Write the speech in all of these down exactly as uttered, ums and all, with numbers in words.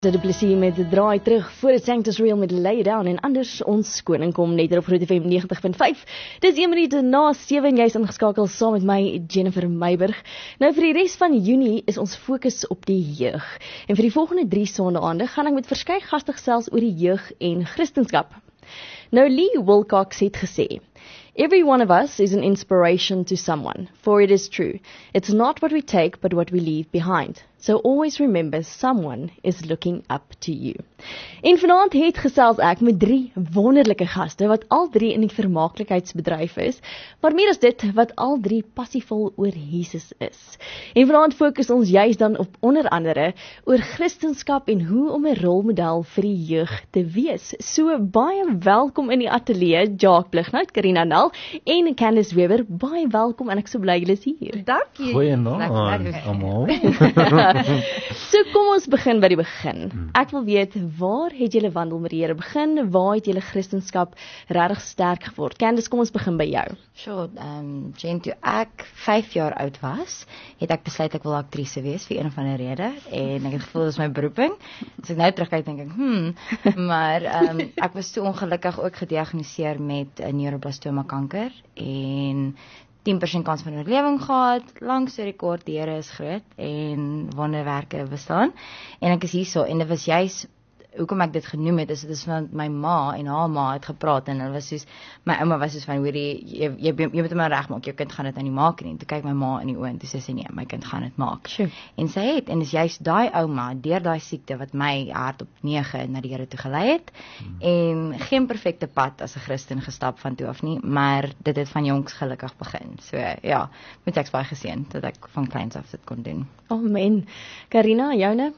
De plesier met de draai terug voor het Sanctus Real met Lay Down en anders ons koning kom net op Groot F M negentig punt vyf. Dis een minuut na sewe en jy's ingeskakel saam met my Jennifer Meiburg. Nou vir die res van Junie is ons fokus op die jeug. En vir die volgende drie sondaande gaan ek met verskeie gaste gesels oor die jeug en Christendom. Nou Lee Wilcox het gesê, every one of us is an inspiration to someone, for it is true. It's not what we take, but what we leave behind. So always remember, someone is looking up to you. En vanaand het gesels ek met drie wonderlike gaste, wat al drie in die vermaaklikheidsbedryf is, maar meer as dit, wat al drie passievol oor Jesus is. En vanaand fokus ons juist dan op onder andere, oor Christendom en hoe om 'n rolmodel vir die jeug te wees. So baie welkom in die ateljee, Jacques Blighnout, Karina Nel en Candice Weber, baie welkom en ek so bly julle is hier. Dankie. Goeienaand almal. So kom ons begin by die begin. Ek wil weet, waar het julle wandel met die Here begin? Waar het julle Christendom regtig sterk geword? Candice, kom ons begin by jou. Sure, um, Jen, toe ek vyf jaar oud was, het ek besluit ek wil aktrise wees vir een of ander rede en ek het gevoel dit is my beroeping. As ek nou terugkyk dink ek, hmm, maar um, ek was toe ongelukkig ook gediagnoseer met 'n neuroblastoma kanker en tien persent kans van oorlewing gehad, lang storie kort, die Here is groot en wonderwerke bestaan. En ek is hierso en dit was juist hoekom ek dit genoem het, is dit is want my ma en haar ma het gepraat en hulle was soos, my ouma was soos van, hoorie, jy, jy, jy, jy moet hom nou regmaak, jou kind gaan dit nou nie maak nie. Toe kyk my ma in die oë en toe sê sy nee, my kind gaan dit maak. Sure. En sy het, en is juist daai ouma, deur daai siekte wat my hart op nege na die Here toe gelei het, hmm. en geen perfekte pad as 'n Christen gestap van toe af nie, maar dit het van jongs gelukkig begin. So ja, moet ek baie geseën dat ek van kleins af dit kon doen. Amen. Karina, joune?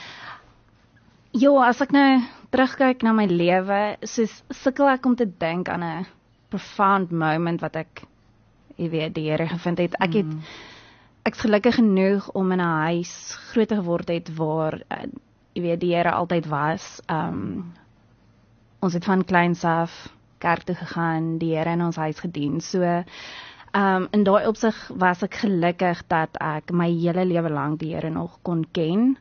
Jo, as ek nou terugkyk na my lewe, soos sukkel ek om te dink aan 'n profound moment wat ek, jy weet, die Here gevind het. Ek het, mm. ek is gelukkig genoeg om in 'n huis groot geword het waar, uh, jy weet, die Here altyd was. Um, ons het van kleins af kerk toe gegaan, die Here in ons huis gedien. So, um, in daai opsig was ek gelukkig dat ek my hele lewe lank die Here nog kon ken.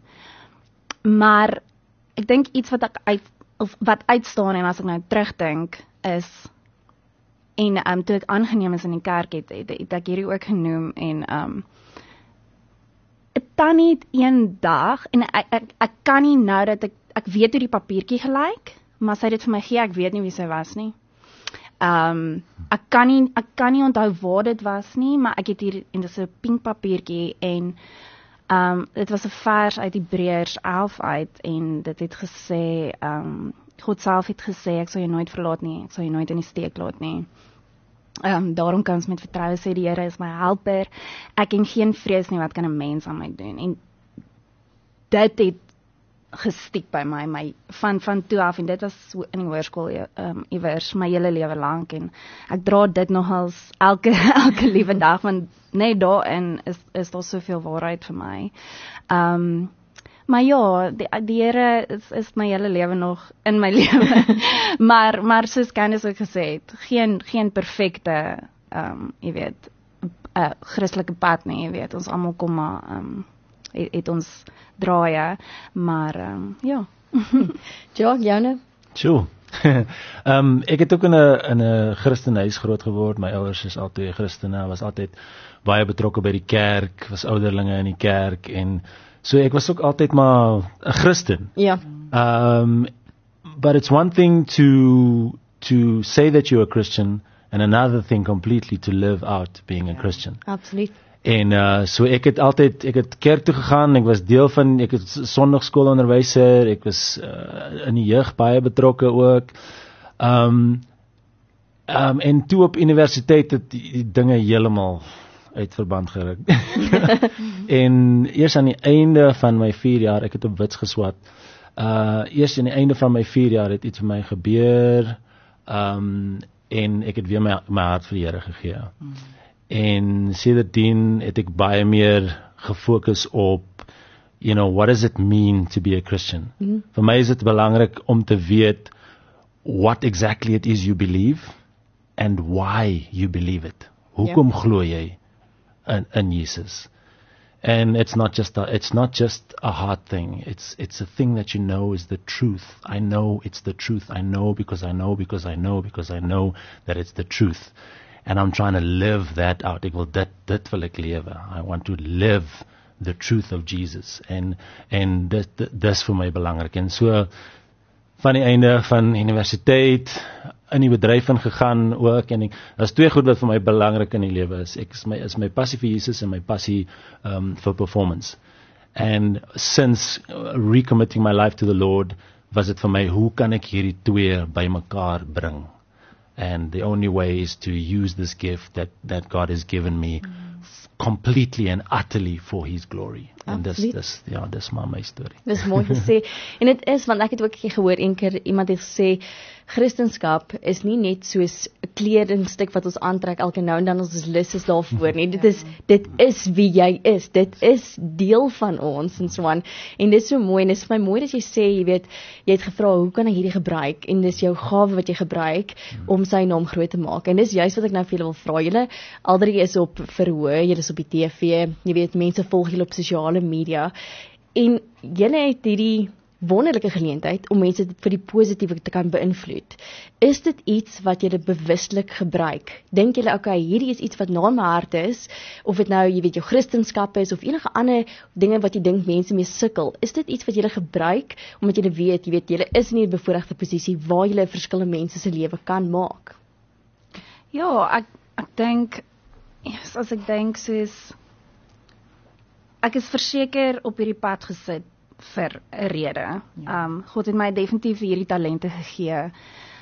Maar ek dink iets wat ek uit, of wat uitstaan en as ek nou terugdink is, en um, toe ek aangeneem is in die kerk het, het, het ek hierdie ook genoem, en um, het dan nie een dag, en ek, ek, ek kan nie nou dat ek, ek weet hoe die papiertjie gelyk, maar sy het dit vir my gee, ek weet nie wie sy was nie. Um, ek, kan nie ek kan nie onthou waar dit was nie, maar ek het hier, en dit is 'n pink papiertjie, en Um, dit was 'n vers uit Hebreërs elf uit en dit het gesê, um, God self het gesê, ek sal jou nooit verlaat nie, ek sal jou nooit in die steek laat nie. Um, daarom kan ons met vertroue sê, die Here is my helper, ek en geen vrees nie, wat kan 'n mens aan my doen? En dit het gestiek by my, my van, van toe af, en dit was in die hoërskool um, iewers, my hele lewe lank, en ek dra dit nogals elke, elke liewe dag, want net daarin is, is daar soveel waarheid vir my. Um, maar ja, die, die Here is, is my hele lewe nog in my lewe, maar, maar soos Candice ook gesê het, geen, geen perfecte, um, jy weet, uh, Christelike pad nie, jy weet, ons almal kom maar, um, Het, het ons draaie, maar um, ja. Jacques, joune? Sjoe. um, ek het ook in 'n in 'n Christenhuis groot geword. My ouers is altyd Christene, was altyd baie betrokke by die kerk, was ouderlinge in die kerk, en so ek was ook altyd maar 'n Christen. Ja. Um, but it's one thing to to say that you're a Christian, and another thing completely to live out being a Christian. Absoluut. En uh, so ek het altyd, ek het kerk toe gegaan, ek was deel van, ek het sondagskoolonderwyser, ek was uh, in die jeug baie betrokke ook. Um, um, en toe op universiteit het die, die dinge heeltemal uit verband geruk. En eers aan die einde van my vier jaar, ek het op wits geswat, uh, eers aan die einde van my vier jaar het iets vir my gebeur, um, en ek het weer my, my hart vir die Here gegee. Mm. En sedertdien het ek baie meer gefokus op, you know, what does it mean to be a Christian? Mm-hmm. Vir my is dit belangrik om te weet what exactly it is you believe and why you believe it. Hoekom yeah. glo jy in, in Jesus? And it's not just a, it's not just a hard thing. It's it's a thing that you know is the truth. I know it's the truth. I know because I know because I know because I know that it's the truth. And I'm trying to live that out. Ek wil dit dit wil ek lewe. I want to live the truth of Jesus. En en dit dit dis vir my belangrik. En so van die einde van universiteit in die bedryf ingegaan ook, en ek, daar's twee goed wat vir my belangrik in die lewe is. Ek is my is my passie vir Jesus en my passie um, vir performance. And since uh, recommitting my life to the Lord, was dit vir my, hoe kan ek hierdie twee bymekaar bring? And the only way is to use this gift that that God has given me mm. completely and utterly for His glory. En dis dis ja, dis maar my storie. Dis mooi gesê. En dit is, want ek het ook 'n keer gehoor, een keer iemand het gesê, Christendom is nie net soos 'n kledingstuk wat ons aantrek elke nou en dan ons is lus is daarvoor nie. Dit is dit is wie jy is. Dit is deel van ons en so aan. En dit is so mooi en dit is vir my mooi dat jy sê, jy weet, jy het gevra, hoe kan ek hierdie gebruik? En dis jou gawe wat jy gebruik om sy naam groot te maak. En dis juist wat ek nou vir julle wil vra. Julle alreeds is op verhoor, julle is op die T V, jy weet, mense volg julle op sosiale media, en julle het hierdie wonderlike geleentheid om mense vir die positiewe te kan beïnvloed. Is dit iets wat julle bewuslik gebruik? Dink julle, okay, hierdie is iets wat na my hart is, of dit nou, jy weet, jou Christendom is, of enige ander dinge wat jy dink mense mee sukkel, is dit iets wat julle gebruik, omdat julle weet, jy weet, julle is in 'n bevoordeelde posisie, waar julle verskil in mense se lewe kan maak? Ja, ek, ek dink, yes, as ek dink, soos, ek is verseker op hierdie pad gesit vir 'n rede. Ja. Um, God het my definitief hierdie talente gegee.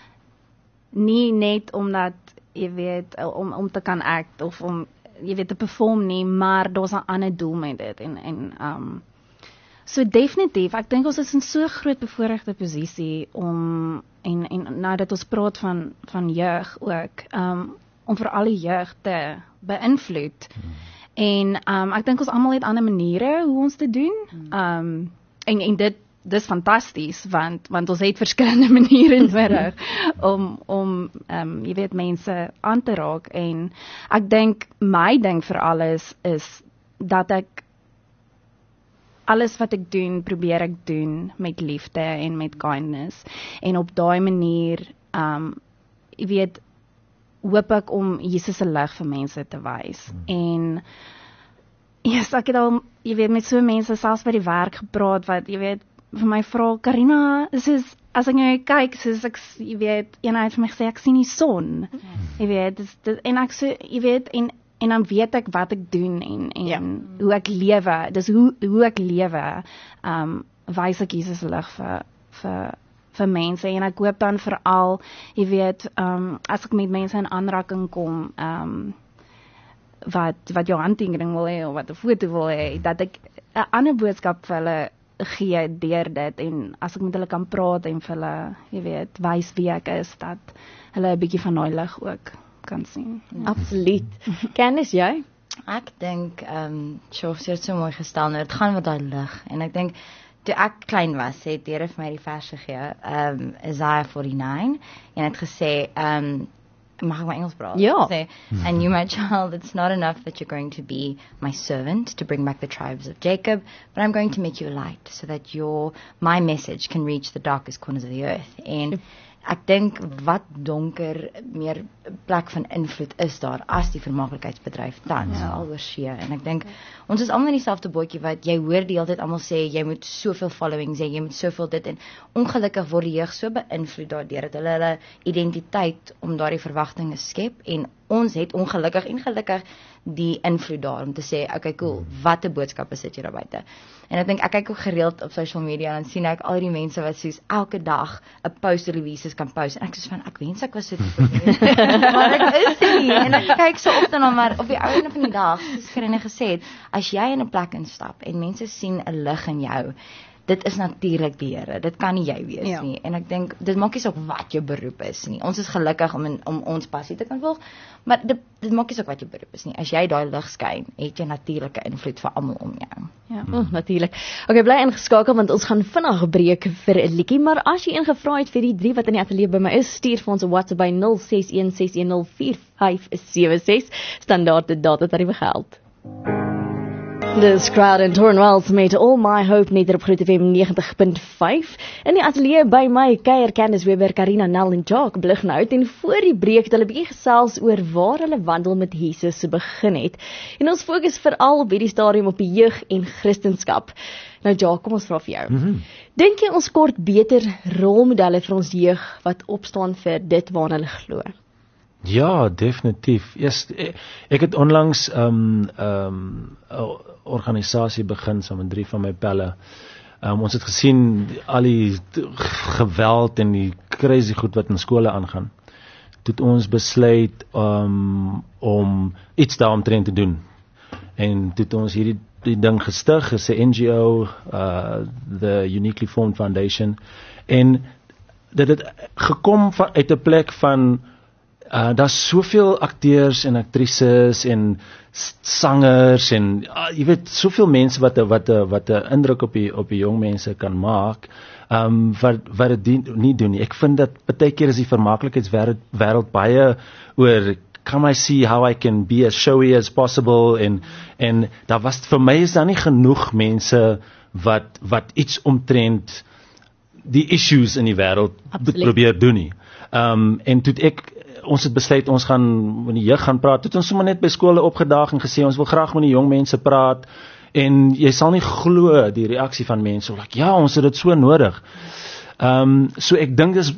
Nie net omdat, jy weet, om om te kan act of om, jy weet, te perform nie, maar daar's 'n ander doel met dit. En en um so definitief, ek dink ons is in so 'n groot bevoordeelde posisie om en en nou dat ons praat van van jeug ook, um om vir al die jeug te beïnvloed. Hmm. En um, ek dink ons almal het ander maniere hoe ons dit doen. Um, en en dit dis fantasties, want want ons het verskillende maniere nodig om om um, jy weet, mense aan te raak. En ek dink my ding vir alles is dat ek alles wat ek doen, probeer ek doen met liefde en met kindness. En op daai manier, um, jy weet, hoop ek om Jesus se lig vir mense te wys. Hmm. En yes, ek het al, jy weet, met so mense selfs by die werk gepraat wat, jy weet, vir my vra, Karina, soos, as ek nou kyk, soos ek, jy weet, een het vir my gesê, ek sien die son. Hmm. Jy weet, dis, dis, en ek so, jy weet, en en dan weet ek wat ek doen en en ja. hoe ek lewe. Dis hoe hoe ek lewe. Um wys ek Jesus se lig vir vir vir mense, en ek hoop dan veral, jy weet, um, as ek met mense in aanraking kom, um, wat, wat jou handtekening wil hê, of wat 'n foto wil hê, dat ek 'n ander boodskap vir hulle gee deur dit, en as ek met hulle kan praat en vir hulle, jy weet, wys wie ek is, dat hulle 'n bietjie van daai lig ook kan sien. Ja. Absoluut. Candice, jy? Ek dink, ehm, um, Shof, jy het so mooi gestel, nou, dit gaan met daai lig, en ek dink, toe ek klein was, het die Here vir my die vers gegee, um, Isaiah forty-nine, en het gesê, um, mag ek my Engels praat? Ja. Sê, and you, my child, it's not enough that you're going to be my servant to bring back the tribes of Jacob, but I'm going to make you a light, so that your, my message can reach the darkest corners of the earth. En ek dink, wat donker meer plek van invloed is daar as die vermaaklikheidsbedryf tans, ja. al oor see. En ek dink, ons is almal in dieselfde bootjie wat jy hoor die hele tyd almal sê, jy moet soveel followings hê, jy moet soveel dit, en ongelukkig word die jeug so beïnvloed daardeur dat hulle hulle identiteit om daardie verwagtinge skep, en ons het ongelukkig en gelukkig die invloed daar om te sê, okay, cool, wat 'n boodskap is dit hier daar buite. En ek dink, ek kyk ook gereeld op social media, en dan sien ek al die mense wat soos elke dag 'n post oor Jesus kan post, en ek soos van, ek wens ek was so maar ek is nie, en ek kyk so op dan, maar op die einde van die dag, soos Karine gesê het, as jy in 'n plek instap, en mense sien 'n lig in jou, dit is natuurlik die Here, dit kan nie jy wees ja. nie, en ek dink, dit maak nie saak wat jou beroep is nie, ons is gelukkig om, in, om ons passie te kan volg, maar dit, dit maak nie saak wat jou beroep is nie, as jy daai lig skyn, het jy natuurlike invloed vir almal om jou. Ja, oh, natuurlik. Okay, bly ingeskakel, want ons gaan vinnig breek vir 'n liedjie, maar as jy ingevra het vir die drie wat in die ateljee by my is, stuur vir ons 'n WhatsApp by nul ses een ses een nul vier vyf sewe ses, standaard data tariewe geld. Dis Crowd and Tornwells met All My Hope net op Groot F M negentig punt vyf. In die ateljee by my kuier Candice Weber, Karina Nel en Jacques Blighnout, en voor die breek het hulle bietjie gesels oor waar hulle wandel met Jesus begin het. En ons fokus veral op hierdie stadium op die jeug en Christendom. Nou Jacques, kom ons vra vir jou. Mm-hmm. Dink jy ons kort beter rolmodelle vir ons jeug wat opstaan vir dit waarna hulle glo? Ja, definitief. Yes, ek het onlangs 'n um, um, organisasie begin saam met drie van my pelle. Um, ons het gesien al die geweld en die crazy goed wat in skole aangaan. Toe het ons besluit um, om iets daaromtrent te doen. En toe het ons hierdie die ding gestig, is 'n N G O, uh, the Uniquely Formed Foundation. En dit het gekom van, uit 'n plek van Uh, daar's soveel akteurs en aktrises en sangers en uh, jy weet soveel mense wat wat wat 'n indruk op die op die jong mense kan maak, um, wat wat dit nie doen nie. Ek vind dat baie keer is die vermaaklikheidswêreld wêreld baie oor can I see how I can be as showy as possible, en en daar was vir my is daar nie genoeg mense wat wat iets omtrent die issues in die wêreld probeer doen nie. Um, en toe ek ons het besluit, ons gaan met die jeug gaan praat, het ons sommer net by skole opgedaag en gesê, ons wil graag met die jong mense praat, en jy sal nie glo die reaksie van mense, like, ja, ons het dit so nodig. Um, so ek dink dis,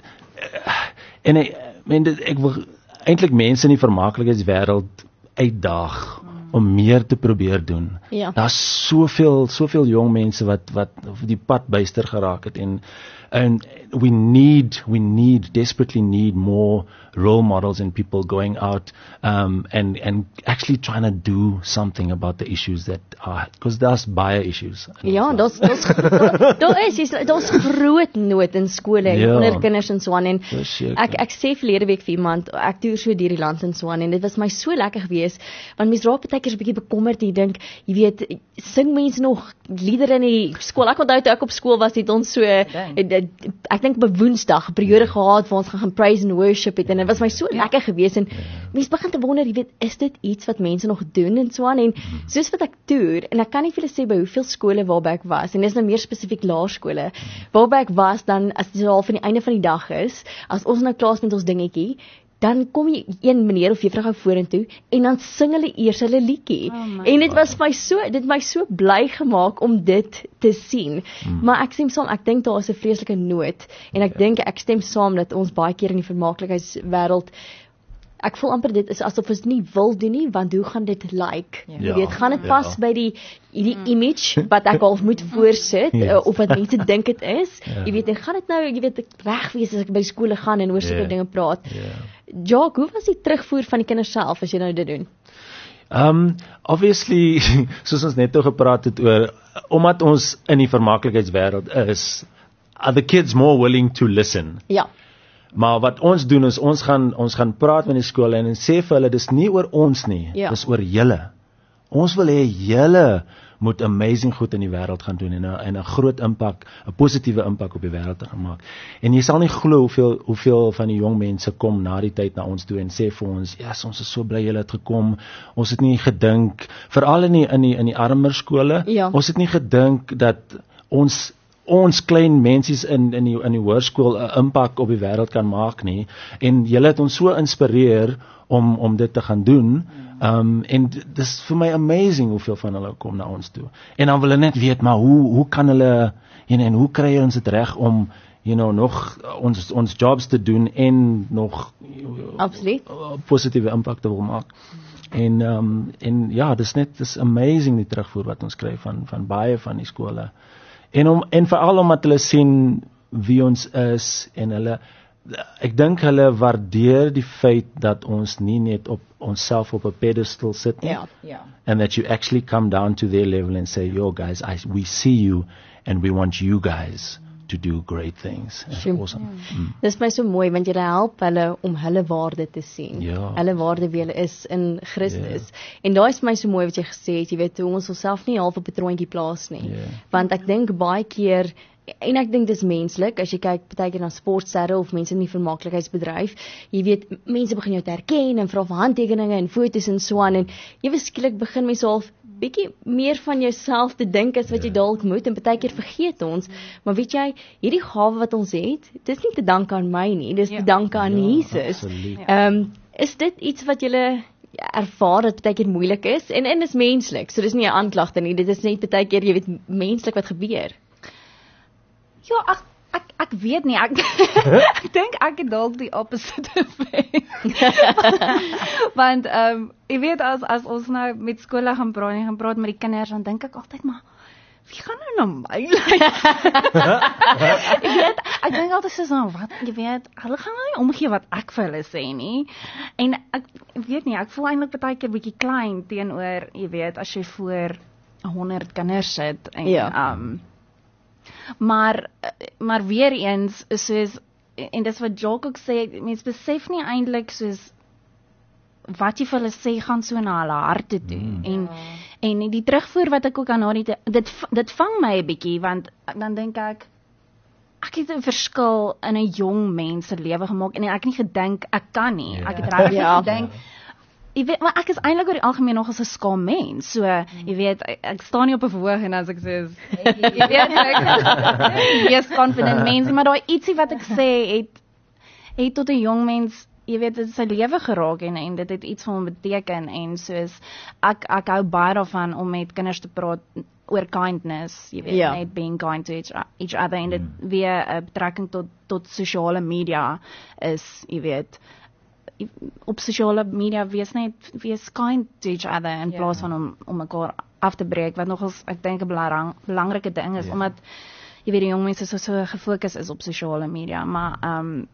en ek, en dit, ek wil eintlik mense in die vermaaklikheidswêreld uitdaag, om meer te probeer doen. Ja. Daar's soveel, soveel jong mense wat, wat die pad byster geraak het, en And we need, we need, desperately need more role models and people going out um, and and actually trying to do something about the issues that are, because there's baie issues. Ja, daar's daar's daar is daar's groot nood in skole en Ja. onder kinders en so aan, en Verseker. ek ek sê verlede week vir iemand, ek toer so deur die land en so aan, en dit was my so lekker geweest, want mens raak baie keer 'n bietjie bekommerd, jy dink, jy weet, sing mense nog liedere in die skool? Ek onthou toe ek op skool was, het ons so Dang. ek dink op Woensdag 'n periode gehad waar ons gaan gaan praise and worship het, en dit was my so lekker geweest, en mense begin te wonder, jy weet, is dit iets wat mense nog doen en so aan, en soos wat ek toer, en ek kan nie vir julle sê by hoeveel skole waarby ek was, en dis nou meer spesifiek laerskole waarby ek was, dan as dit al van die einde van die dag is, as ons nou klaar is met ons dingetjie, dan kom jy een meneer of juffrou gou vorentoe en dan sing hulle eers hulle liedjie. Oh en dit was my so dit my so bly gemaak om dit te sien. Mm. Maar ek stem saam, ek dink daar is 'n vreeslike nood, en ek dink ek stem saam dat ons baie keer in die vermaaklikheidswêreld, ek voel amper dit is asof ons nie wil doen nie, want hoe gaan dit lyk? Ja. Jy weet, gaan dit Ja. pas by die hierdie image wat ek al moet voorsit, Yes. uh, of wat mense dink dit is? Ja. Jy weet, en gaan dit nou, jy weet, reg wees as ek by skole gaan en oor sulke Ja. dinge praat? Ja. Jacques, hoe was die terugvoer van die kinders self as jy nou dit doen? Um, obviously, soos ons net oor gepraat het oor, omdat ons in die vermaaklikheidswêreld is, are the kids more willing to listen? Ja. Maar wat ons doen is, ons gaan ons gaan praat met die skole en, en sê vir hulle, dis nie oor ons nie, Ja. dis oor julle. Ons wil hê julle moet amazing goed in die wêreld gaan doen, en 'n en 'n groot impak, 'n positiewe impak op die wêreld te gaan maak. En jy sal nie glo hoeveel hoeveel van die jong mense kom na die tyd na ons toe en sê vir ons, ja, yes, ons is so bly julle het gekom. Ons het nie gedink, veral in die in die in die armer skole, Ja. ons het nie gedink dat ons ons klein mensies in in die in die hoërskool 'n impak op die wêreld kan maak nie, en julle het ons so inspireer om om dit te gaan doen. Um en d- dis vir my amazing hoeveel van hulle kom na ons toe. En dan wil hulle net weet, maar hoe hoe kan hulle en en hoe kry ons dit reg om you know nog ons ons jobs te doen en nog Absoluut. uh, positiewe impak te wil maak. En um en ja, dis net dis amazing die terugvoer wat ons kry van van baie van die skole. En om en veral omdat hulle sien wie ons is, en hulle ek dink hulle waardeer die feit dat ons nie net op onsself op 'n pedestal sit nie, Ja. Ja. and that you actually come down to their level and say, yo guys, I, we see you and we want you guys to do great things. That's Sure. awesome. Mm. Dis my so mooi, want jy help hulle om hulle waarde te sien. Ja. Hulle waarde wie hulle is in Christus. En daai is my so mooi wat jy gesê het, jy weet, hoe ons onsself nie half op 'n troontjie plaas nie. Ja. Want ek dink baie keer, en ek dink dis menslik, as jy kyk partykeer na sportsterre of mense in die vermaaklikheidsbedryf, jy weet, mense begin jou te herken en vra vir handtekeninge en foto's en so aan, en ewe skielik begin mense half bietjie meer van jouself te dink as wat jy dalk moet en baie keer vergeet ons, maar weet jy, hierdie gawe wat ons het, dis nie te danke aan my nie, dis Ja. te danke aan Ja, Jesus. absoluut. Ehm um, is dit iets wat julle ervaar dat baie keer moeilik is en en is menslik. So dis nie 'n aanklagte nie, dit is net baie keer jy weet menslik wat gebeur. Ja, ek ek ek weet nie. Ek ek dink ek het dalk die opposite effek. Want ehm um, jy weet as as ons nou met skole gaan praat en gaan praat met die kinders, dan dink ek altyd maar wie gaan nou na my luister? Ek weet, ek dink altyd soos nou wat, jy weet, hulle gaan nou nie omgee wat ek vir hulle sê nie. En ek weet nie, ek voel eintlik baie keer bietjie klein teenoor, jy weet, as jy voor honderd kinders sit en Ja. ehm um, maar maar weer eens soos en dis wat Jock ook sê, mense besef nie eintlik soos wat jy vir hulle sê gaan so na hulle harte toe. Mm. En en die terugvoer wat ek ook aan haar het, dit dit vang my 'n bietjie want dan dink ek ek het 'n verskil in 'n jong mens se lewe gemaak en ek het nie gedink ek kan nie. Ja. Ek het regtig Ja. gedink Jy weet, maar ek is eintlik oor die algemeen nog as 'n skaam mens. So, jy weet, ek, ek staan nie op 'n verhoog en as ek sê, jy weet, ek is confident mens, maar daai ietsie wat ek sê het het tot 'n jong mens, jy weet, dit sy lewe geraak en en dit het iets vir hom beteken en soos ek ek hou baie daarvan om met kinders te praat oor kindness, jy weet, Ja. net being kind to each, each other en dit weer 'n betrekking tot tot sosiale media is, jy weet, op sosiale media wees net wees kind to each other in Ja. plaas van om om mekaar af te breek wat nogals ek dink 'n belang, belangrike ding is Ja. omdat jy weet die jong mense so so gefokus is op sosiale media, maar ehm um,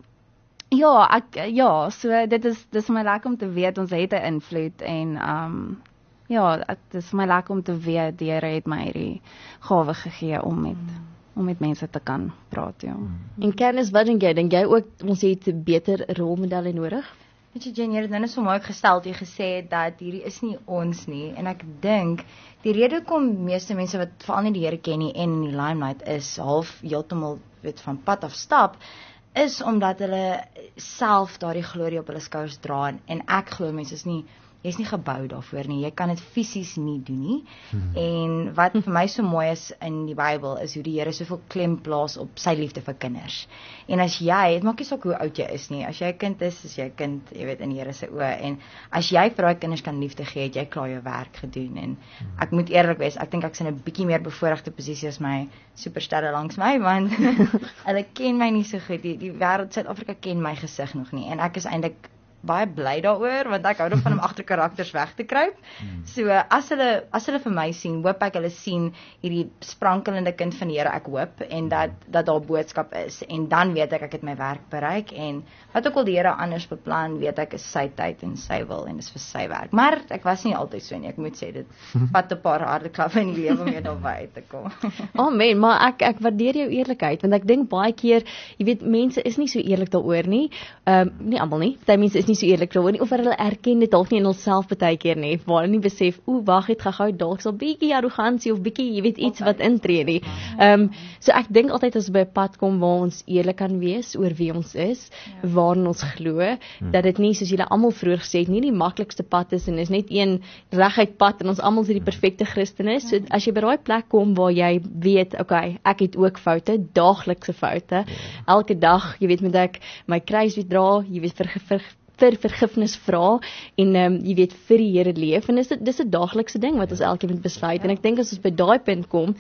ja, ek ja, so dit is dis my lekker om te weet ons het 'n invloed en ehm um, ja, ek, dis my lekker om te weet die Here het my hierdie gawe gegee om met mm. om met mense te kan praat, ja. Mm. En Candice, wat dink jy? Dink jy ook ons het beter rolmodelle nodig? Weet jy Jen, jy het nou net so mooi gestel toe jy gesê het dat hierdie is nie ons nie en ek dink die rede kom meeste mense wat veral nie die Here ken nie en in die limelight is half heeltemal weet van pad af stap is omdat hulle self daardie glorie op hulle skouers dra en, en ek glo mense is nie jy's nie gebou daarvoor nie. Jy kan dit fisies nie doen nie. Hmm. En wat vir my so mooi is in die Bybel is hoe die Here soveel klem plaas op sy liefde vir kinders. En as jy, dit maak nie saak hoe oud jy is nie. As jy 'n kind is, is jy 'n kind, jy weet in die Here se oë en as jy vir daai kinders kan liefde gee, het jy klaar jou werk gedoen en ek moet eerlik wees, ek dink ek's in 'n bietjie meer bevoordeelde posisie as my supersterre langs my want hulle ken my nie so goed. Die, die wêreld Suid-Afrika ken my gesig nog nie en ek is eintlik baie bly daaroor want ek hou daarvan om agter karakters weg te kruip. So as hulle as hulle vir my sien, hoop ek hulle sien hierdie sprankelende kind van die Here, ek hoop en dat dat daar boodskap is en dan weet ek ek het my werk bereik en wat ook al die Here anders beplan, weet ek is sy tyd en sy wil en dis vir sy werk. Maar ek was nie altyd so nie. Ek moet sê dit vat 'n paar harde klappe in die lewe om weer daarby uit te kom. Amen, maar ek ek waardeer jou eerlikheid want ek dink baie keer, jy weet mense is nie so eerlik daaroor nie. Ehm um, nie almal nie. Party mense is nie so eerlik daaroor nie of hulle erken dit dalk nie in hulself baie keer nie. Waar hulle nie besef, o, wag, het gehou dalk so 'n bietjie arrogansie of bietjie, jy weet iets wat intree nie. Ehm um, so ek dink altyd as ons by 'n pad kom waar ons eerlik kan wees oor wie ons is, ja. waarin ons glo, hmm. dat dit nie soos julle almal vroeër gesê het nie die maklikste pad is en is net een reguit pad en ons almal is die perfekte Christene. So as jy by daai plek kom waar jy weet, okay, ek het ook foute, daaglikse foute. Ja. Elke dag, jy weet, moet ek my kruis weer dra, jy weet vir, vir vir vergifnis vra en um, jy weet vir die Here leef en dis dis 'n daaglikse ding wat ons elkeen moet besluit ja. En ek dink as ons by daai punt kom,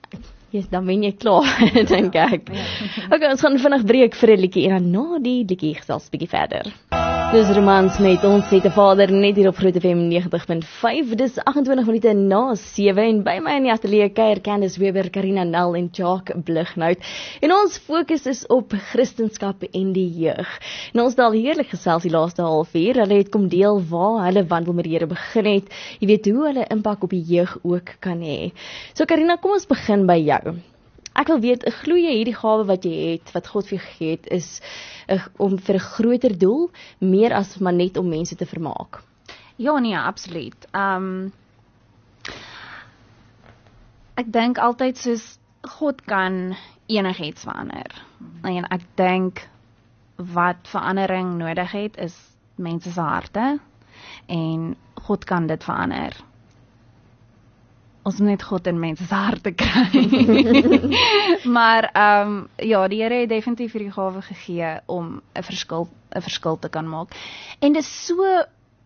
yes, dan wen jy klaar, dink ek. Okay, ons gaan vinnig breek vir 'n liedjie en dan na die liedjie gesels 'n bietjie verder. Dis romans met ons het 'n Vader net hier op Groot F M negentig punt vyf. Dis agt-en-twintig minute na sewe en by my in die ateljee kuier Candice Weber, Karina Nel en Jacques Blighnout. En ons fokus is op Christendom en die jeug. En ons het al heerlik gesels die laaste halfuur. Hulle het kom deel waar hulle wandel met die Here begin het. Jy weet hoe hulle impak op die jeug ook kan hê. So Karina, kom ons begin by jou. Ek wil weet, glo jy hierdie gawe wat jy het, wat God vir jou gegee het, is uh, om vir 'n groter doel, meer as maar net om mense te vermaak? Ja, nee, absoluut. Ehm um, ek dink altyd soos God kan enigiets verander. En ek dink wat verandering nodig het is mense se harte en God kan dit verander. ons moet net God in mense se harte kry. Maar ehm um, ja, die Here het definitief hierdie gawe gegee om 'n verskil 'n verskil te kan maak. En dit is so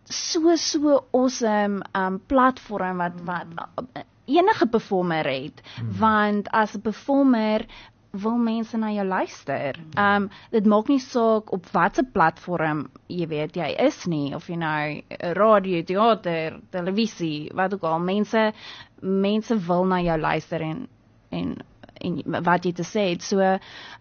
so so awesome um platform wat wat uh, enige performer het, mm. want as 'n performer wil mense na jou luister. Um dit maak nie saak op watter platform jy weet jy is nie, of jy nou radio, teater, televisie, wat ook al, mense mense wil na jou luister en en en wat jy te sê het. So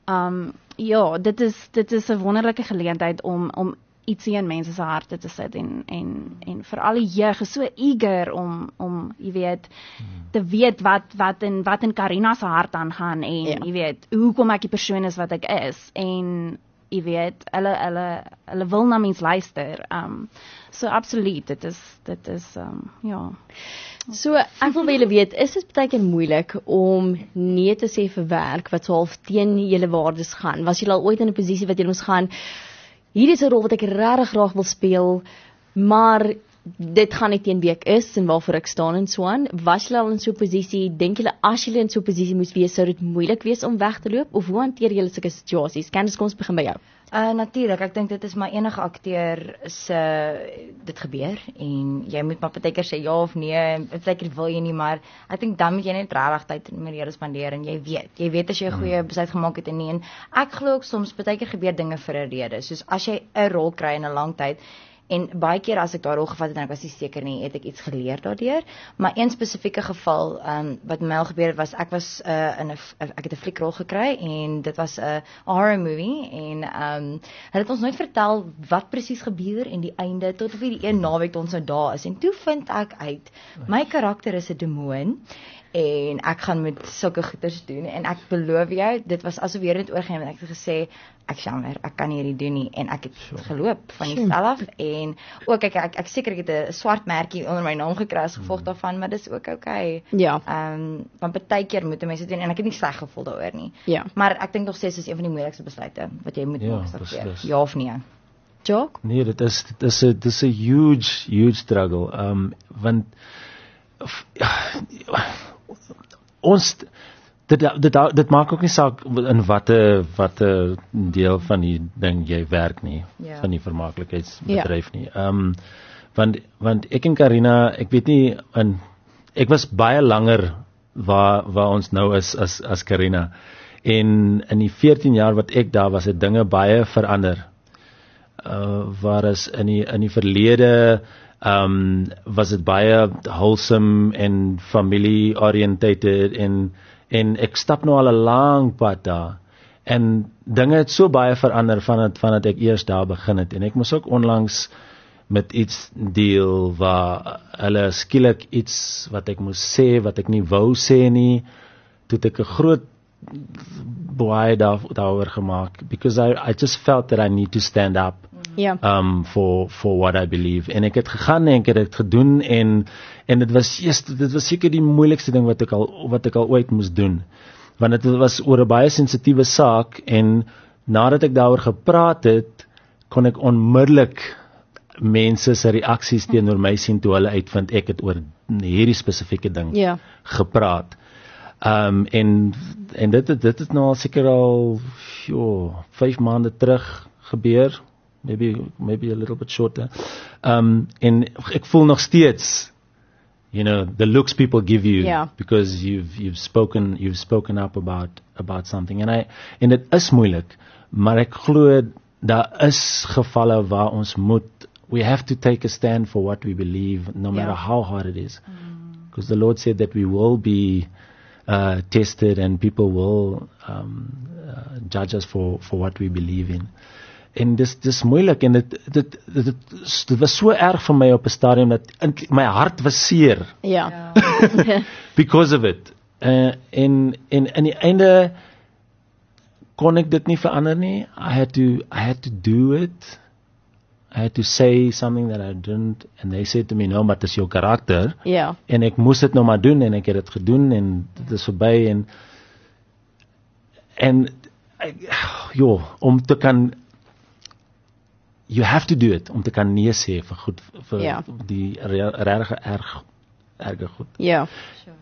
um ja, dit is dit is 'n wonderlike geleentheid om om ietsie in mense se harte te sit en en en vir al die jeug is so eager om om jy weet te weet wat wat in wat in Karina se hart aangaan en ja. jy weet hoekom ek die persoon is wat ek is en jy weet hulle hulle hulle wil na mens luister. Um so absoluut, dit is dit is um ja. So ek wil julle weet, is dit baie keer moeilik om nee te sê vir werk wat so half teen julle waardes gaan? Was julle al ooit in 'n posisie wat julle moes gaan, hierdie is 'n rol wat ek regtig graag wil speel, maar dit gaan nie teen wie ek is en waarvoor ek staan en so aan. Was julle al in so 'n posisie? Dink julle as julle in so 'n posisie moes wees, sou dit moeilik wees om weg te loop? Of hoe hanteer julle sulke situasies? Candice, kom ons begin by jou. Uh natuurlik, ek dink dit is maar enige akteur se uh, dit gebeur en jy moet maar partykeer sê ja of nee en partykeer wil jy nie, maar ek dink dan moet jy net regtig tyd met die Here spandeer en jy weet, jy weet as jy 'n goeie besluit gemaak het en nie. En ek glo ook soms partykeer gebeur dinge vir 'n rede. Soos as jy 'n rol kry in 'n lang tyd en baie keer as ek daar rol gevat het en ek was nie seker nie, het ek iets geleer daardeur. Maar een spesifieke geval um, wat my al gebeur het was ek was uh, in 'n ek het 'n fliekrol gekry en dit was 'n uh, horror movie en um, hulle het ons nooit vertel wat presies gebeur en die einde tot op die een naweek tot ons nou daar is. En toe vind ek uit my karakter is 'n demoon en ek gaan met sulke goeders doen en ek beloof jou, dit was asof weer net oorgeneem en ek het gesê ek jammer, ek kan hierdie doen nie en ek het sure. geloop van die stel af en ook ek ek, ek seker ek het 'n swart merkie onder my naam gekry as gevolg daarvan, maar dis ook okay. Ja. Ehm um, want baie keer moet mense doen en ek het nie sleg gevoel daaroor nie. Ja. Maar ek dink nog steeds is een van die moeilikste besluite wat jy moet ja, maak. Ja of nee? Jock? Nee, dit is dit is 'n dit is 'n huge huge struggle. Um want ons dit dit dit maak ook nie saak in watter watter deel van die ding jy werk nie, ja. van die vermaaklikheidsbedryf ja. nie. Um want want ek en Karina, ek weet nie in ek was baie langer waar waar ons nou is as as Karina. En in die veertien jaar wat ek daar was, het dinge baie verander. Uh waar is in die in die verlede um was dit baie wholesome en family orientated en en ek stap nou al 'n lang pad daar en dinge het so baie verander vandat vandat ek eers daar begin het en ek moes ook onlangs met iets deel waar hulle skielik iets wat ek moes sê wat ek nie wou sê nie, toe ek 'n groot baie daar daaroor gemaak because I I just felt that I need to stand up. Ja. Um for for what I believe en ek het gegaan en ek het dit gedoen en en dit was just, dit was seker die moeilikste ding wat ek al wat ek al ooit moes doen want dit was oor 'n baie sensitiewe saak en nadat ek daaroor gepraat het kon ek onmiddellik mense se reaksies teenoor my sien toe hulle uitvind ek het oor hierdie spesifieke ding ja. gepraat. Um en en dit dit het nou al seker al jo vyf maande terug gebeur. Maybe maybe a little bit shorter. Um en ek voel nog steeds, you know, the looks people give you yeah. because you've you've spoken you've spoken up about about something and I en dit is moeilik, maar ek glo daar is gevalle waar ons moet we have to take a stand for what we believe no matter yeah. how hard it is. Because mm. the Lord said that we will be uh tested and people will um uh, judge us for for what we believe in. En dis dis moeilik en dit dit dit, dit dit was so erg vir my op 'n stadium dat in, my hart was seer. Ja. Because of it. Uh, en en in die einde kon ek dit nie verander nie. I had to I had to do it. I had to say something that I didn't and they said to me no, maar dit is jou karakter. Ja. En ek moes dit nou maar doen en ek het dit gedoen en dit is verby en en jo, om te kan you have to do it om te kan nee sê vir goed vir ja. die regtig erg erge goed. Ja.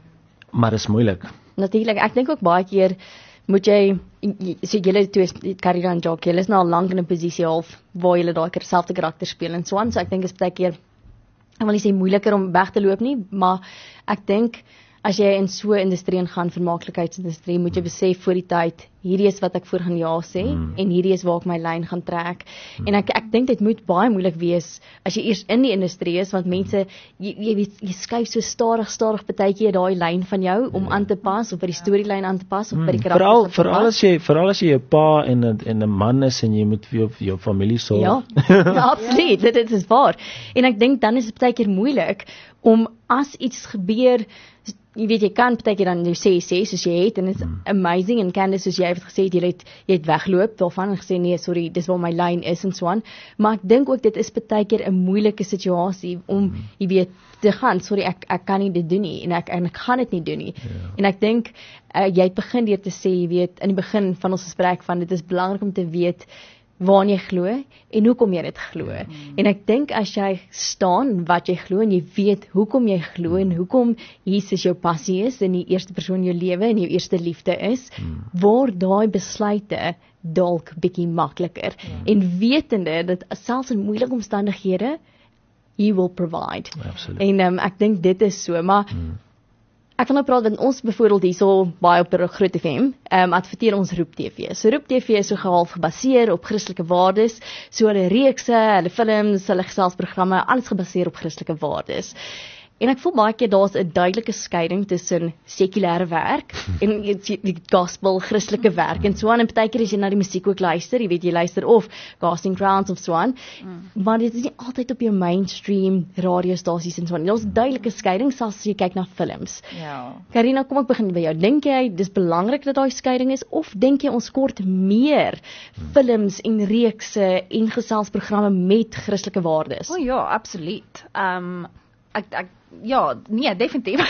maar dit is moeilik. Natuurlik, ek dink ook baie keer moet jy, so julle twee, Karina en Jacques, julle is nou al lank in 'n posisie half waar julle daai keer selfde karakter speel en so aan, so ek dink is baie keer, ek wil nie sê moeiliker om weg te loop nie, maar ek dink as jy in so 'n industrie ingaan, vermaaklikheidsindustrie, moet jy besef voor die tyd, hierdie is wat ek voor gaan ja sê, mm. en hierdie is waar ek my lyn gaan trek. Mm. En ek ek dink dit moet baie moeilik wees as jy eers in die industrie is, want mense jy jy weet jy skuif so stadig stadig partykeer daai lyn van jou om ja. aan te pas of by die storielyn aan te pas of mm. by die karakter. Veral veral as jy veral as jy 'n pa en 'n en 'n man is en jy moet vir jou, jou familie sorg. Ja, ja absoluut, dit, dit is waar. En ek dink dan is dit partykeer moeilik om as iets gebeur, jy weet jy kan partykeer dan jy sê sê soos jy het en it's hmm. amazing en Candice soos jy het gesê jy het jy het wegloop daarvan en gesê nee sorry dis waar my lyn is en so aan, maar ek dink ook dit is partykeer 'n moeilike situasie om hmm. jy weet te gaan sorry ek ek kan nie dit doen nie en ek en ek gaan dit nie doen nie yeah. en ek dink uh, jy het begin deur te sê jy weet in die begin van ons gesprek van dit is belangrik om te weet waaraan jy glo en hoekom jy dit glo. Mm. En ek dink as jy staan wat jy glo en jy weet hoekom jy glo en hoekom Jesus jou passie is en die eerste persoon in jou lewe en jou eerste liefde is, mm. word daai besluite dalk bietjie makliker. Mm. En wetende dat selfs in moeilike omstandighede he will provide. Absoluut. En um, ek dink dit is so, maar mm. ek wil nou praat want ons byvoorbeeld hierso baie op Groot F M, um, adverteer ons Roep T V. So Roep T V is so gehalf gebaseer op Christelike waardes, so hulle reekse, hulle films, hulle geselsprogramme, alles gebaseer op Christelike waardes. En ek voel baie keer daar's 'n duidelike skeiding tussen sekulêre werk en die gospel, Christelike werk en so aan. En partykeer as jy na die musiek ook luister, jy weet jy luister of Casting Crowns of so aan, mm. maar dit is nie altyd op jou mainstream radiostasies en so aan. Daar's 'n duidelike skeiding selfs as jy kyk na films. Ja. Karina, kom ek begin by jou. Dink jy dis belangrik dat daai skeiding is of dink jy ons kort meer films en reekse en geselsprogramme met Christelike waardes? O oh, ja, absoluut. Um ek ek ja, nee, definitief.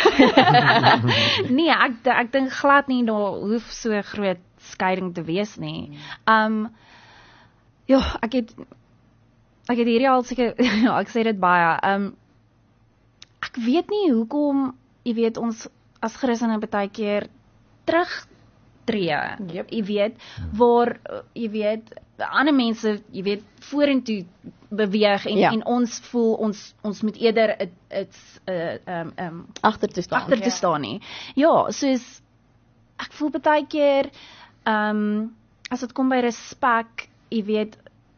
nee, ek ek dink glad nie daar hoef so 'n groot skeiding te wees nie. Um ja, ek het ek het hierdie al seker ja, ek sê dit baie. Um ek weet nie hoekom, jy weet ons as Christene baie keer terugtreë. Yep. Jy weet waar jy weet ander mense, jy weet vorentoe beweeg en ja. en ons voel ons ons moet eerder dit's uh um um agter te staan. Agter te staan nie. Ja, soos ek voel baie keer um as dit kom by respek, jy weet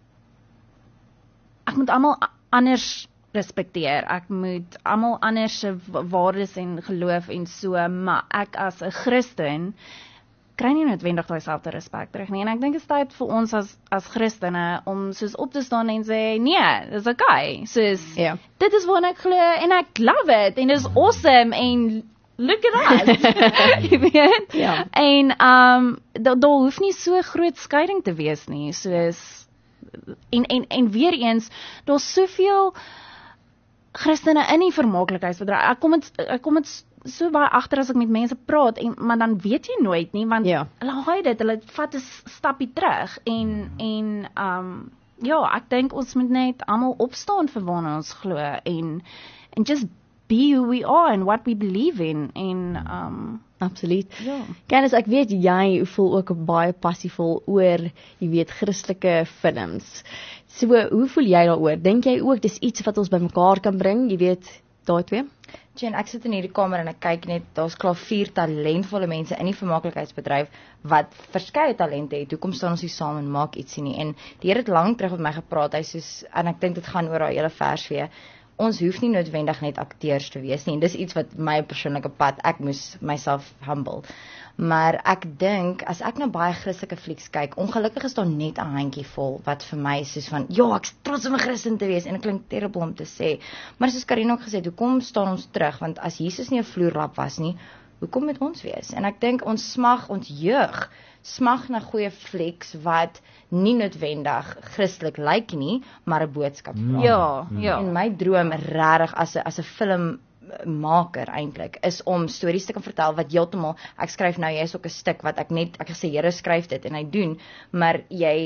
ek moet almal anders respekteer. Ek moet almal anders se waardes en geloof en so, maar ek as 'n Christen kry nie noodwendig daai selfde respek terug nie. En ek dink dit is tyd vir ons as as Christene om soos op te staan en sê, nee, dis okay. Soos ja. dit is wat ek glo en ek love it en dis awesome en look at us. Jy weet? Ja. En um daar da hoef nie so groot skeiding te wees nie. Soos en en en weer eens, daar's soveel Christene in die vermaaklikheidsbedryf. Ek kom dit ek kom dit so baie agter as ek met mense praat en maar dan weet jy nooit nie want ja. hulle haai dit, hulle vat 'n stappie terug en en um ja, ek dink ons moet net almal opstaan vir waarna ons glo en en just be who we are and what we believe in en um absoluut. ja. Candice, ek weet jy voel ook baie passievol oor, jy weet, Christelike films. So, hoe voel jy daaroor? Dink jy ook dis iets wat ons bymekaar kan bring, jy weet, daai twee? Jen, ek sit in hierdie kamer en ek kyk net, daar's klaar vier talentvolle mense in die vermaaklikheidsbedryf wat verskeie talente het. Hoekom staan ons nie saam en maak ietsie nie? En die Here het lank terug met my gepraat. Hy soos en ek dink dit gaan oor daai hele versvee. Ons hoef nie noodwendig net akteurs te wees nie. En dis iets wat my persoonlike pad, ek moes myself humble. Maar ek dink as ek nou baie Christelike flieks kyk, ongelukkig is daar net 'n handjie vol wat vir my soos van, ja, ek's trots om 'n Christen te wees en dit klink terrible om te sê. Maar soos Karina ook gesê het, hoekom staan ons terug? Want as Jesus nie 'n vloerlap was nie, hoekom moet ons wees? En ek dink ons smag, ons jeug smag na goeie flieks wat nie noodwendig Christelik lyk nie, maar 'n boodskap dra. Ja, ja. En my droom regtig as 'n as 'n film maker eintlik is om stories te kan vertel wat heeltemal, ek skryf nou, jy is ook 'n stuk wat ek net, ek gesê Here skryf dit en hy doen, maar jy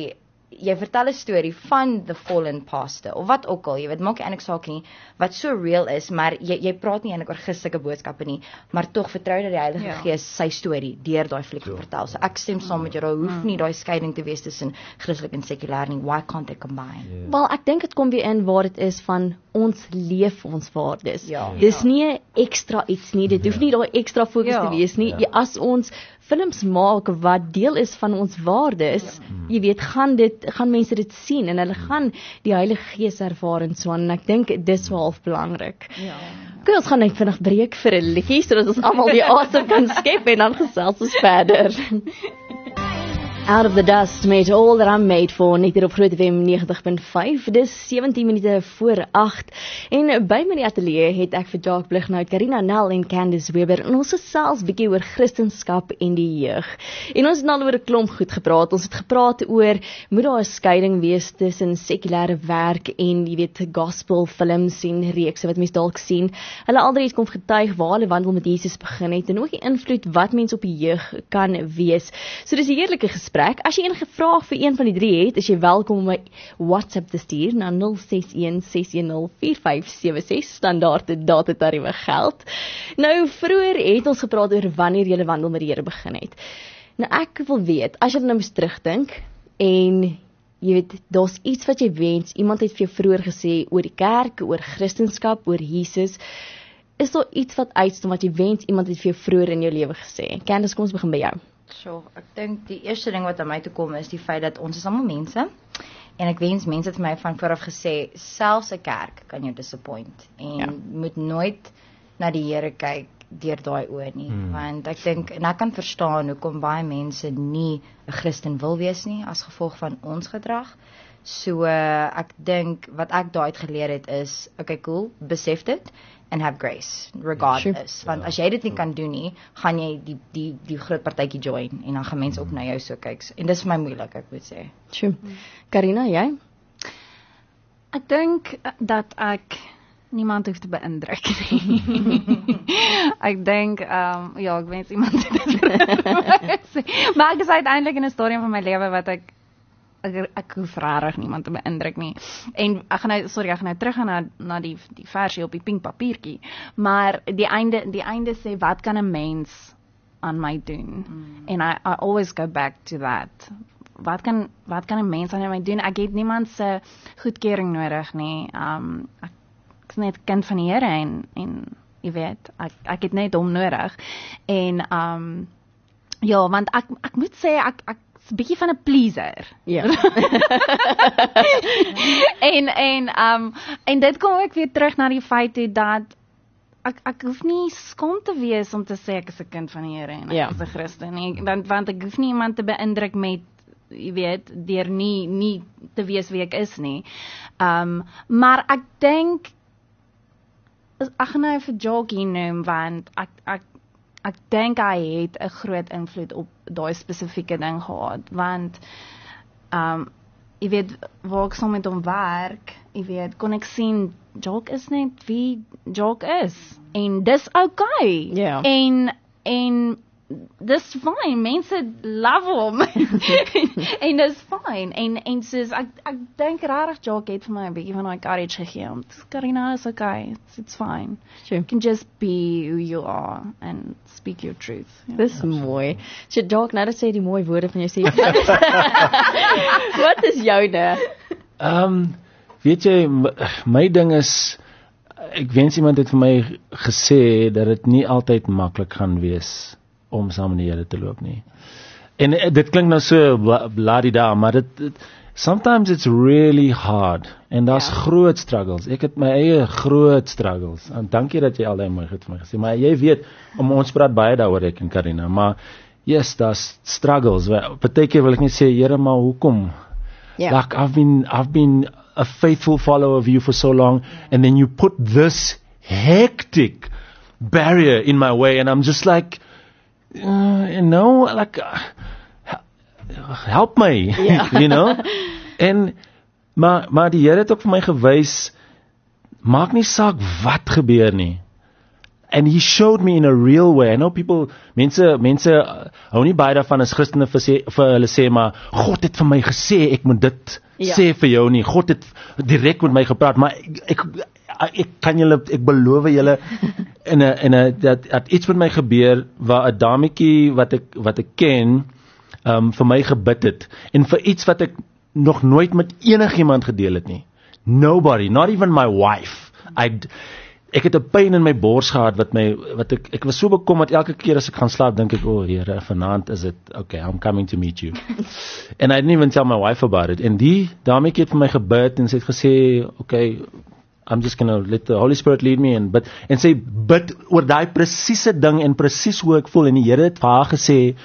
jy vertel 'n storie van the fallen pastor of wat ook al, jy weet, maak nie eintlik saak nie wat so real is, maar jy jy praat nie eintlik oor Christelike boodskappe nie, maar tog vertrou dat die Heilige Ja. Gees sy storie deur daai fliek Ja. vertel. So ek stem saam met jou, daar hoef nie daai skeiding te wees tussen Christelik en sekulêr nie. Why can't they combine? Yeah. Wel, ek dink dit kom weer in waar dit is van ons leef ons waardes. Ja. Dis nie 'n ekstra iets nie. Dit hoef nie daai ekstra fokus Ja. te wees nie. Ja. Ja. As ons films maak wat deel is van ons waardes, ja. jy weet, gaan dit gaan mense dit sien en hulle gaan die Heilige Gees ervaar en so aan. En ek dink dis wel half belangrik. Ja. Kom ons gaan net vinnig breek vir 'n liedjie sodat ons almal die asem kan skep en dan gesels ons verder. Out of the Dust met All That I'm Made For, net hier op Groot F M ninety point five. Dis sewentien minute voor agt. En by my die ateljee het ek vir Jacques Blignout, Karina Nel en Candice Weber en ons gesels bietjie oor Christendom en die jeug. En ons het al oor 'n klomp goed gepraat. Ons het gepraat oor moet daar 'n skeiding wees tussen sekulêre werk en jy weet gospel films en reekse wat mense dalk sien. Hulle alreeds het kom getuig waar hulle wandel met Jesus begin het en ook die invloed wat mense op die jeug kan wees. So dis 'n heerlike gesprek. As jy enige vraag vir een van die drie het, is jy welkom om my WhatsApp te stuur na nul ses een ses een nul vier vyf sewe ses, standaard datatariewe geld. Nou, vroeër het ons gepraat oor wanneer jy wandel met die Here begin het. Nou, ek wil weet, as jy nou moes terugdink, en jy weet, daar's iets wat jy wens, iemand het vir jou vroeër gesê oor die kerk, oor Christendom, oor Jesus, is daar iets wat uitstaan wat jy wens, iemand het vir jou vroeër in jou lewe gesê? Candice, kom ons begin by jou. So, ek dink die eerste ding wat aan my toe kom is die feit dat ons is almal mense en ek wens mense het vir my van vooraf gesê selfs 'n kerk kan jou disappoint en Ja. moet nooit na die Here kyk deur daai oë nie, Hmm. want ek dink en ek kan verstaan hoekom baie mense nie 'n Christen wil wees nie as gevolg van ons gedrag. So uh, ek dink wat ek daai uit geleer het is, okay cool, besef dit and have grace regardless, Sure. want as jy dit nie kan doen nie, gaan jy die die die groot partytjie join en dan gaan mense ook na jou so kyk. En dis vir my moeilik, ek moet sê. Sjoe. Karina, jy? Ek dink dat ek niemand hoef te beïndruk nie. Ek dink, ehm um, ja, ek wens iemand het dit sê. Maar ek is uiteindelik in 'n stadium van my lewe wat ek ek, ek hoef regtig niemand te beïndruk nie. En ek gaan nou sorry, ek gaan nou terug gaan na na die die versie op die pink papiertjie. Maar die einde die einde sê wat kan 'n mens aan my doen? Mm. And I I always go back to that. Wat kan wat kan 'n mens aan my doen? Ek het niemand se goedkeuring nodig nie. Um ek ek's net kind van die Here en en jy weet, ek ek het net hom nodig. En um ja, want ek ek moet sê ek ek is 'n bietjie van 'n pleaser. Ja. en en um en dit kom ook weer terug na die feit toe dat ek ek hoef nie skaam te wees om te sê ek is 'n kind van die Here en ek Ja. is 'n Christen nie, want want ek hoef nie iemand te beïndruk met jy weet deur nie nie te wees wie ek is nie. Um maar ek dink ek gaan nou vir Jacques noem want ek ek ek dink hy het 'n groot invloed op daai spesifieke ding gehad want um jy weet waar ek saam met hom werk, jy weet kon ek sien Jacques is net wie Jacques is en dis okay. Ja. En en dis fine, mense love hom. En dis fine. En en soos ek ek dink regtig Jacques het vir my 'n bietjie van daai courage gegee om Karina is okay. It's, it's fine. Sure. You can just be who you are and speak your truth. Ja. Dis mooi. So Jacques, nou dat sê die mooi woorde van jou sê. Wat is joune? Ehm um, weet jy m- my ding is ek wens iemand het vir my gesê dat dit nie altyd maklik gaan wees om saam met die Here te loop nie. En eh, dit klink nou so bladida, maar dit, dit sometimes it's really hard en daar's Ja. groot struggles. Ek het my eie groot struggles. En dankie dat jy al daai mooi goed vir my gesê, maar jy weet om ons praat baie daaroor ek en Karina, maar yes, daar's struggles. Partykeer wil ek net sê, Here, maar hoekom? Ja. Like I've been I've been a faithful follower of you for so long, and then you put this hectic barrier in my way, and I'm just like, uh, you know, like uh, help me, Ja. you know. En maar maar die Here het ook vir my gewys, maak nie saak wat gebeur nie. and he showed me in a real way. I know people, mense, mense uh, hou nie baie daarvan as Christene vir, sê, vir hulle sê, maar God het vir my gesê, ek moet dit ja. sê vir jou nie. God het direk met my gepraat, maar ek, ek, ek kan julle, ek beloof julle, in 'n in 'n dat, dat iets met my gebeur, waar 'n dametjie wat ek, wat ek ken, um, vir my gebid het, en vir iets wat ek nog nooit met enigiemand gedeel het nie. Nobody, not even my wife. I'd, ek het 'n pyn in my bors gehad wat my wat ek ek was so bekommerd elke keer as ek gaan slaap dink ek, o oh, Here, vanaand is dit okay, I'm coming to meet you. And I didn't even tell my wife about it. En die dametjie het vir my gebid en sy het gesê, okay, I'm just going to let the Holy Spirit lead me and bid en sê bid oor daai presiese ding en presies hoe ek voel en die Here het vir haar gesê,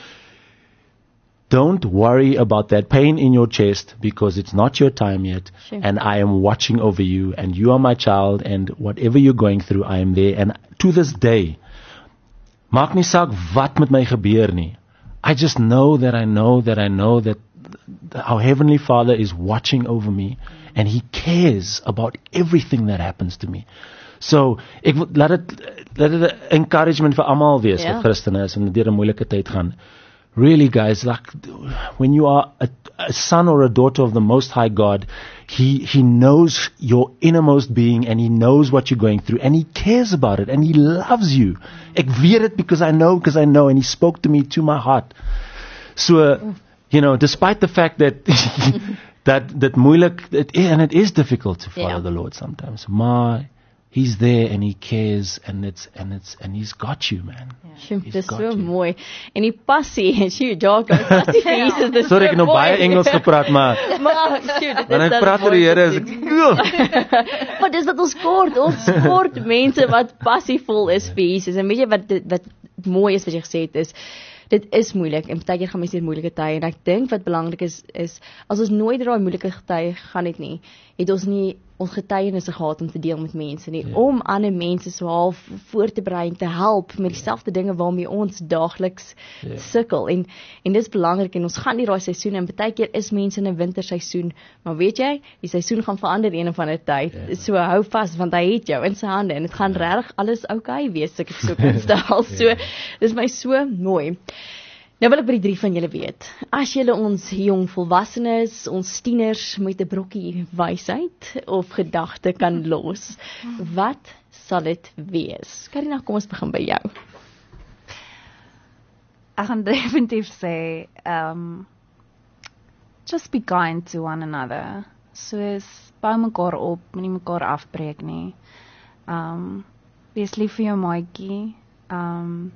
don't worry about that pain in your chest because it's not your time yet. Sure. And I am watching over you and you are my child and whatever you're going through, I am there. And to this day, maak nie saak wat met my gebeur nie. I just know that I know that I know that our Heavenly Father is watching over me and He cares about everything that happens to me. So, ek laat dit laat dit 'n encouragement vir almal wees yeah. wat Christene is en deur 'n moeilike tyd gaan. Really, guys, like when you are a, a son or a daughter of the Most High God, He He knows your innermost being and He knows what you're going through and He cares about it and He loves you. Ek weet dit because I know, because I know, and He spoke to me to my heart. So, you know, despite the fact that that that moeilik, it, and it is difficult to follow yeah. the Lord sometimes, maar He's there and He cares and it's and it's and He's got you, man. Ja, dit is so mooi. En die passie, sjoe, Jacques, die passie vir Jesus, dis Sorry, ek het nou baie Engels gepraat, maar maar sjoe, dit is dan ek praat oor die Here is ek Maar dis wat ons kort, ons kort mense wat passievol is vir Jesus. En weet jy wat wat mooi is wat jy gesê het is dit is moeilik en baie keer gaan mense deur moeilike tye en ek dink wat belangrik is is as ons nooit deur daai moeilike tye gaan het nie, het ons nie ons getuienisse gehad om te deel met mense nie, ja. om ander mense so half voor te berei en te help met dieselfde dinge waarmee ons daagliks ja. sukkel en en dis belangrik en ons gaan nie daai seisoene en baie keer is mense in 'n winterseisoen, maar weet jy, die seisoen gaan verander een of ander tyd. Ja. So hou vas want hy het jou in sy hande en dit gaan ja. regtig alles oukei wees, ek het so kan stel. So ja. dis my so mooi. Nou wil ek by die drie van julle weet, as julle ons jong volwassenes, ons tieners met 'n brokkie wysheid of gedagte kan los, wat sal dit wees? Karina, kom ons begin by jou. Ek gaan definitief sê, um, just be kind to one another. Soos bou mekaar op, moenie mekaar afbreek nie. Um, wees lief vir jou maatjie. Um,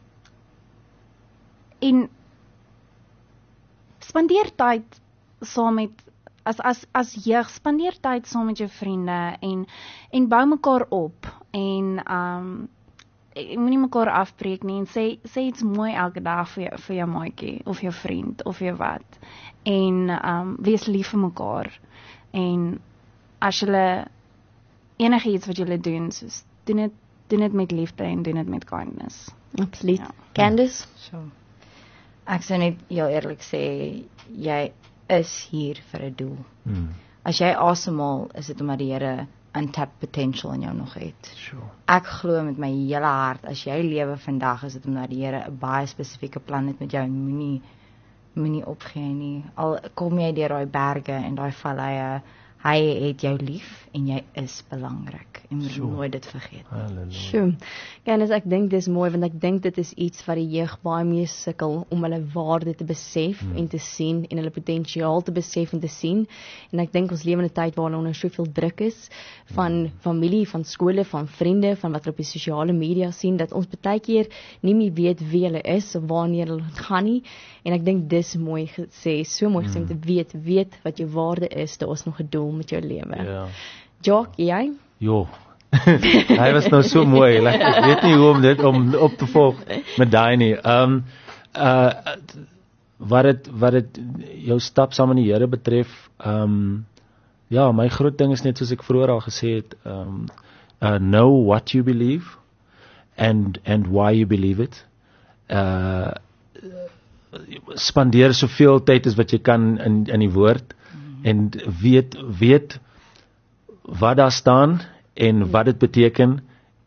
En spandeer tyd saam met as as as jeug, spandeer tyd saam met jou vriende en en bou mekaar op en um moenie mekaar afbreek nie en sê sê iets mooi elke dag vir jou, vir jou maatjie of jou vriend of jou wat. En um wees lief vir mekaar. En as julle enigiets wat julle doen, soos doen dit doen dit met liefde en doen dit met kindness. Absoluut. Ja. Candice? So. Ek sou net jou eerlik sê, jy is hier vir 'n doel. Hmm. As jy asemhaal, is dit omdat die Here untapped potential in jou nog het. Sure. Ek glo met my hele hart, as jy lewe vandag, is dit omdat die Here 'n baie spesifieke plan het met jou en moenie moenie opgee nie. Al kom jy deur daai berge en daai valleie, hy het jou lief en jy is belangrik en moet sure. nooit dit vergeet. Halleluja. Sjoe. Kennis, ek dink dis mooi want ek dink dit is iets wat die jeug baie mee sukkel om hulle waarde te besef hmm. en te sien en hulle potensiaal te besef en te sien. En ek dink ons lewe in 'n tyd waar daar soveel druk is van hmm. familie, van skole, van vriende, van wat op die sosiale media sien dat ons baie keer nie meer weet wie hulle is of waarheen hulle gaan nie. En ek dink dis mooi gesê, so mooi gesê om te weet, weet wat jou waarde is, daar is nog 'n doel met jou lewe. Ja. Jock, jy? Jo. Hy was nou so mooi. Like, ek weet nie hoe om dit om op te volg met daai nie. Um uh wat dit wat dit jou stap saam met die Here betref, um ja, my groot ding is net soos ek vroeër al gesê het, um uh know what you believe and and why you believe it. Uh spandeer soveel tyd as wat jy kan in in die woord mm-hmm. en weet weet wat daar staan en wat dit beteken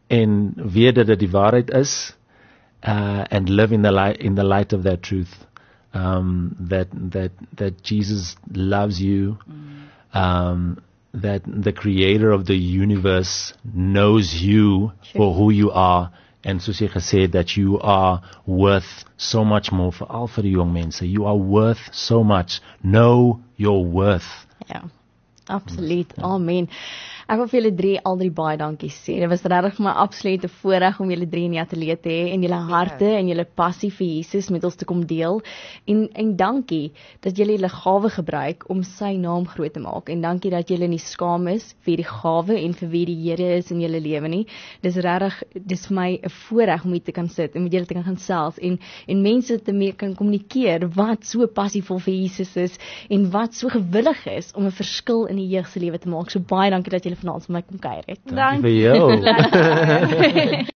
en weet dat dit die waarheid is, uh, and live in the light in the light of that truth. Um, that that that Jesus loves you. Mm. Um, that the creator of the universe knows you sure. for who you are, and soos jy gesê het, that you are worth so much more, vir al vir die jong mense. You are worth so much. Know your worth. Ja, absoluut. Ja. Amen. Ek wil vir julle drie al drie baie dankie sê. Dit was regtig my absolute voorreg om julle drie in die ateljee te hê en julle harte ja. en julle passie vir Jesus met ons te kom deel. En en dankie dat julle julle gawe gebruik om sy naam groot te maak. En dankie dat julle nie skaam is vir die gawe en vir wie die Here is in julle lewe nie. Dis regtig dis vir my 'n voorreg om hier te kan sit en met julle te kan gesels en en mense te mee kan kommunikeer wat so passievol vir Jesus is en wat so gewillig is om 'n verskil in die jeug se lewe te maak. So baie dankie dat julle vanaand vir my kom kuier het. Dankie vir jou.